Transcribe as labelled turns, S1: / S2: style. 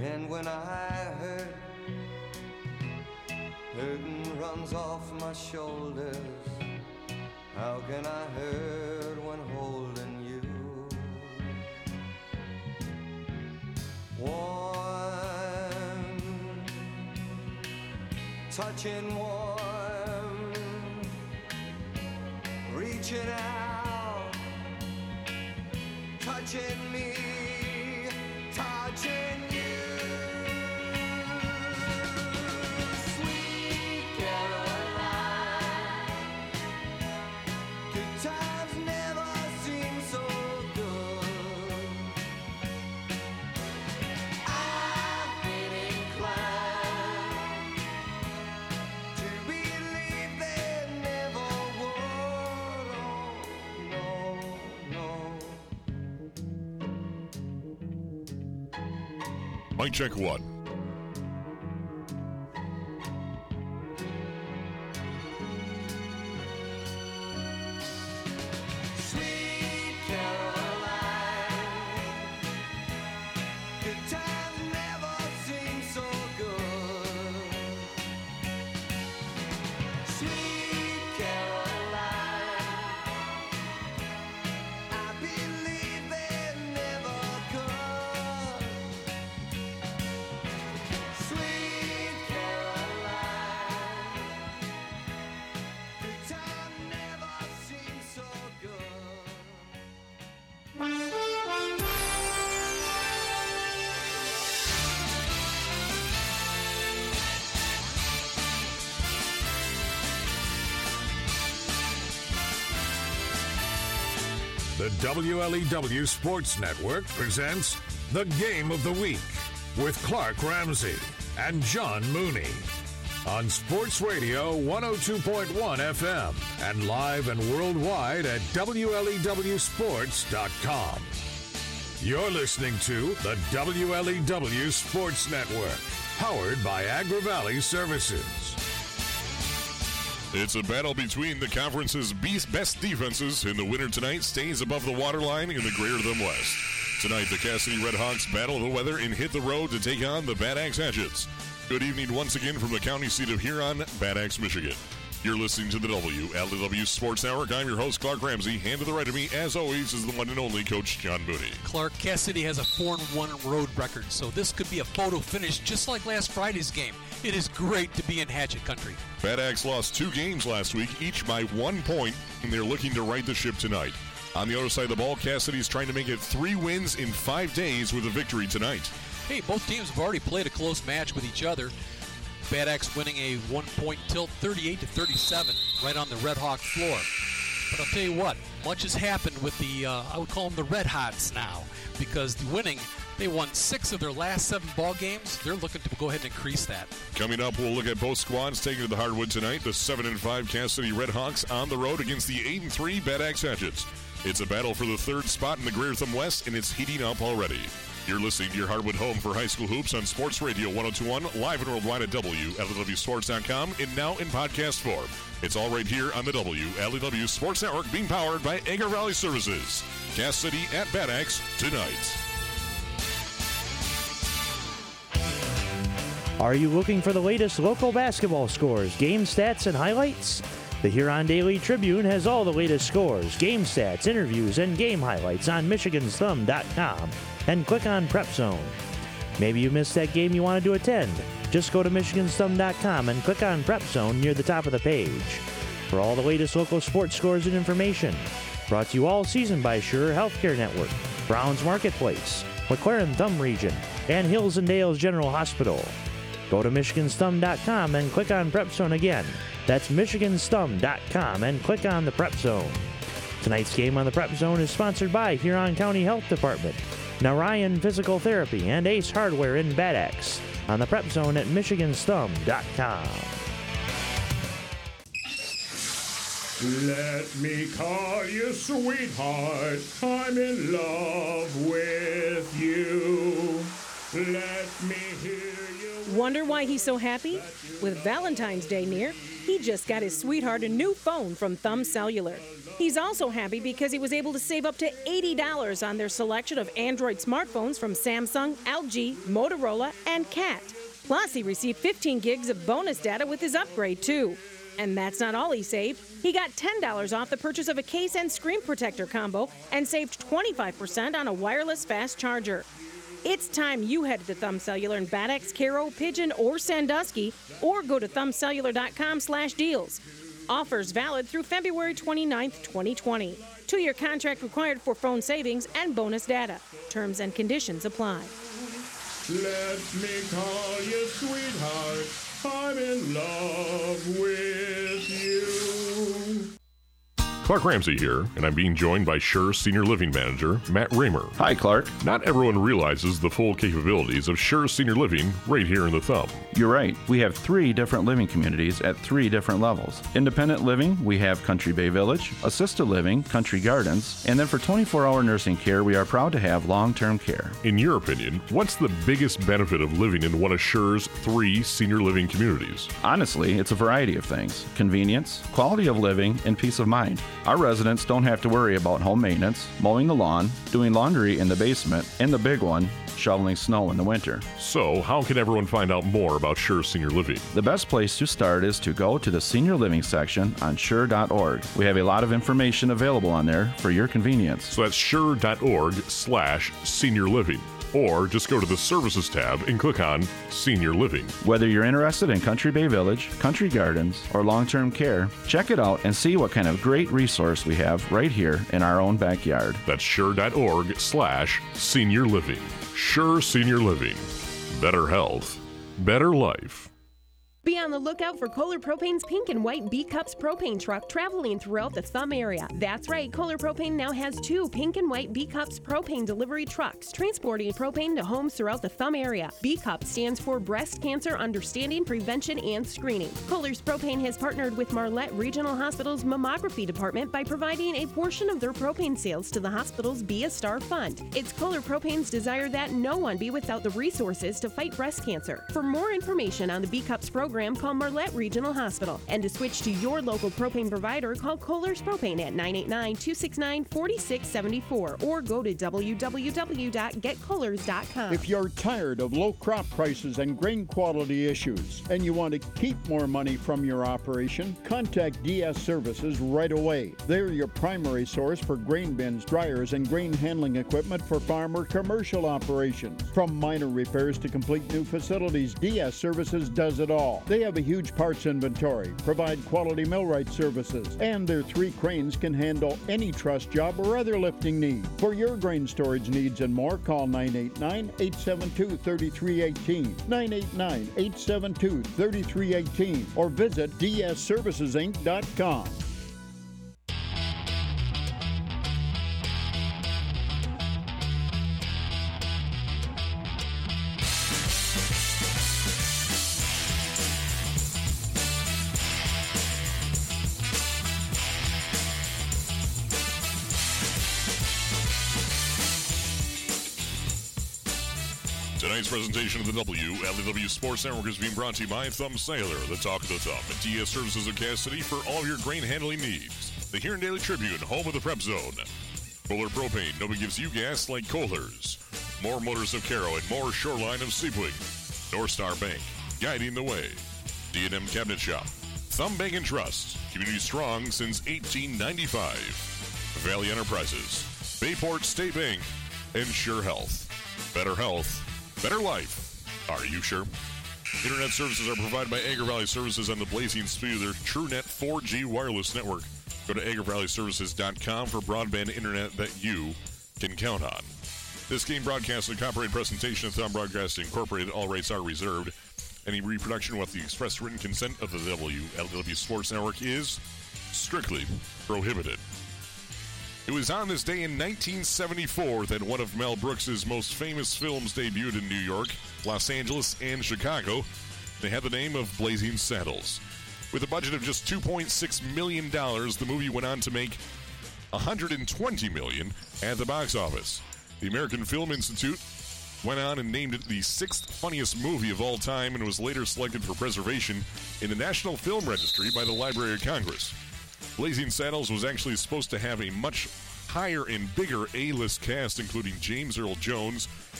S1: And when I hurt, hurting runs off my shoulders. How can I hurt when holding you? Warm, touching warm, reaching out, touching me, touching you. Sweet Caroline, good times never seem so good. I've been inclined to believe they never would. Oh, no, no.
S2: Mic check one.
S1: Sweet Caroline, good times never seem so good. Sweet Caroline, I believe they never could. Sweet Caroline, good times never seem so good.
S3: The WLEW Sports Network presents The Game of the Week with Clark Ramsey and John Mooney on Sports Radio 102.1 FM and live and worldwide at WLEWsports.com. You're listening to the WLEW Sports Network, powered by Agri Valley Services.
S2: It's a battle between the conference's best defenses, and the winner tonight stays above the waterline in the Greater Than West. Tonight, the Cassidy Redhawks battle the weather and hit the road to take on the Bad Axe Hatchets. Good evening once again from the county seat of Huron, Bad Axe, Michigan. You're listening to the WLEW Sports Network. I'm your host, Clark Ramsey. And to the right of me, as always, is the one and only Coach John Mooney.
S4: Clark, Cassidy has a 4-1 road record, so this could be a photo finish just like last Friday's game. It is great to be in Hatchet country.
S2: Bad Axe lost 2 games last week, each by 1 point, and they're looking to right the ship tonight. On the other side of the ball, Cassidy's trying to make it 3 wins in 5 days with a victory tonight.
S4: Hey, both teams have already played a close match with each other. Bad Axe winning a 1-point tilt, 38-37, right on the Red Hawk floor. But I'll tell you what, much has happened with the, I would call them the Red Hots now, because the winning, they won 6 of their last 7 ball games. They're looking to go ahead and increase that.
S2: Coming up, we'll look at both squads taking to the hardwood tonight. The 7-5 Cassidy Redhawks on the road against the 8-3 Bad Axe Hatchets. It's a battle for the 3rd spot in the Greater Thumb West, and it's heating up already. You're listening to your hardwood home for high school hoops on Sports Radio 102.1, live and worldwide at WLEWsports.com, and now in podcast form. It's all right here on the WLEW Sports Network, being powered by Agri Valley Services. Cassidy at Bad Axe tonight.
S5: Are you looking for the latest local basketball scores, game stats, and highlights? The Huron Daily Tribune has all the latest scores, game stats, interviews, and game highlights on MichigansThumb.com and click on Prep Zone. Maybe you missed that game you wanted to attend. Just go to MichigansThumb.com and click on Prep Zone near the top of the page. For all the latest local sports scores and information. Brought to you all season by Sure Healthcare Network, Browns Marketplace, McLaren Thumb Region, and Hills and Dales General Hospital. Go to MichigansThumb.com and click on Prep Zone again. That's MichigansThumb.com and click on the Prep Zone. Tonight's game on the Prep Zone is sponsored by Huron County Health Department, Narayan Physical Therapy, and Ace Hardware in Bad Axe on the Prep Zone at MichigansThumb.com.
S6: Let me call you sweetheart, I'm in love with you. Let me hear you.
S7: Wonder why he's so happy? With Valentine's Day near, he just got his sweetheart a new phone from Thumb Cellular. He He's also happy because he was able to save up to $80 on their selection of Android smartphones from Samsung, LG, Motorola, and CAT. Plus, he received 15 gigs of bonus data with his upgrade, too. And that's not all he saved. He got $10 off the purchase of a case and screen protector combo and saved 25% on a wireless fast charger. It's time you headed to Thumb Cellular in Bad Axe, Caro, Pigeon, or Sandusky, or go to thumbcellular.com/deals. Offers valid through February 29th, 2020. 2-year contract required for phone savings and bonus data. Terms and conditions apply.
S6: Let me call you sweetheart. I'm in love with you.
S2: Clark Ramsey here, and I'm being joined by Sure Senior Living Manager Matt Raymer.
S8: Hi, Clark.
S2: Not everyone realizes the full capabilities of Sure Senior Living right here in the Thumb.
S8: You're right. We have 3 different living communities at 3 different levels. Independent living, we have Country Bay Village. Assisted living, Country Gardens. And then for 24-hour nursing care, we are proud to have long-term care.
S2: In your opinion, what's the biggest benefit of living in one of Sure's 3 senior living communities?
S8: Honestly, it's a variety of things. Convenience, quality of living, and peace of mind. Our residents don't have to worry about home maintenance, mowing the lawn, doing laundry in the basement, and the big one, shoveling snow in the winter.
S2: So, how can everyone find out more about Sure Senior Living?
S8: The best place to start is to go to the Senior Living section on sure.org. We have a lot of information available on there for your convenience.
S2: So that's sure.org/senior living. Or just go to the Services tab and click on Senior Living.
S8: Whether you're interested in Country Bay Village, Country Gardens, or long-term care, check it out and see what kind of great resource we have right here in our own backyard.
S2: That's sure.org/senior living. Sure Senior Living. Better health. Better life.
S9: Be on the lookout for Kohler Propane's pink and white B-Cups propane truck traveling throughout the Thumb area. That's right, Kohler Propane now has 2 pink and white B-Cups propane delivery trucks transporting propane to homes throughout the Thumb area. B-Cup stands for Breast Cancer Understanding, Prevention, and Screening. Kohler's Propane has partnered with Marlette Regional Hospital's Mammography Department by providing a portion of their propane sales to the hospital's Be a Star Fund. It's Kohler Propane's desire that no one be without the resources to fight breast cancer. For more information on the B-Cups program, call Marlette Regional Hospital. And to switch to your local propane provider, call Kohler's Propane at 989-269-4674 or go to www.getkohlers.com.
S10: If you're tired of low crop prices and grain quality issues and you want to keep more money from your operation, contact DS Services right away. They're your primary source for grain bins, dryers, and grain handling equipment for farm or commercial operations. From minor repairs to complete new facilities, DS Services does it all. They have a huge parts inventory, provide quality millwright services, and their 3 cranes can handle any truss job or other lifting need. For your grain storage needs and more, call 989-872-3318, 989-872-3318, or visit dsservicesinc.com.
S2: Tonight's presentation of the WLEW Sports Network is being brought to you by Thumb Sailor, the talk of the Thumb, and DS Services of Cass City for all of your grain handling needs. The Huron Daily Tribune, home of the Prep Zone. Kohler Propane, nobody gives you gas like Kohler's. More Motors of Caro and more Shoreline of Seepling. North Star Bank, guiding the way. D&M Cabinet Shop. Thumb Bank and Trust, community strong since 1895. Valley Enterprises, Bayport State Bank, and Sure Health. Better health. Better life. Are you sure? Internet services are provided by Agri Valley Services on the blazing speed of their TrueNet 4G wireless network. Go to agrivalleyservices.com for broadband internet that you can count on. This game broadcast and copyright presentation of Thumb Broadcasting Incorporated. All rights are reserved. Any reproduction with the express written consent of the WLEW Sports Network is strictly prohibited. It was on this day in 1974 that one of Mel Brooks's most famous films debuted in New York, Los Angeles, and Chicago. They had the name of Blazing Saddles. With a budget of just $2.6 million, the movie went on to make $120 million at the box office. The American Film Institute went on and named it the 6th funniest movie of all time and was later selected for preservation in the National Film Registry by the Library of Congress. Blazing Saddles was actually supposed to have a much higher and bigger A-list cast, including James Earl Jones,